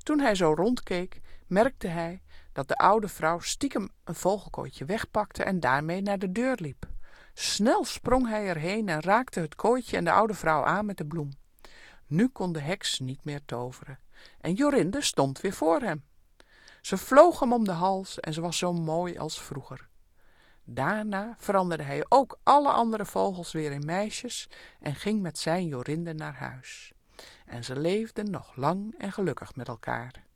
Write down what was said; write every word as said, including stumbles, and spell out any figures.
Toen hij zo rondkeek, merkte hij dat de oude vrouw stiekem een vogelkooitje wegpakte en daarmee naar de deur liep. Snel sprong hij erheen en raakte het kooitje en de oude vrouw aan met de bloem. Nu kon de heks niet meer toveren en Jorinde stond weer voor hem. Ze vloog hem om de hals en ze was zo mooi als vroeger. Daarna veranderde hij ook alle andere vogels weer in meisjes en ging met zijn Jorinde naar huis. En ze leefden nog lang en gelukkig met elkaar.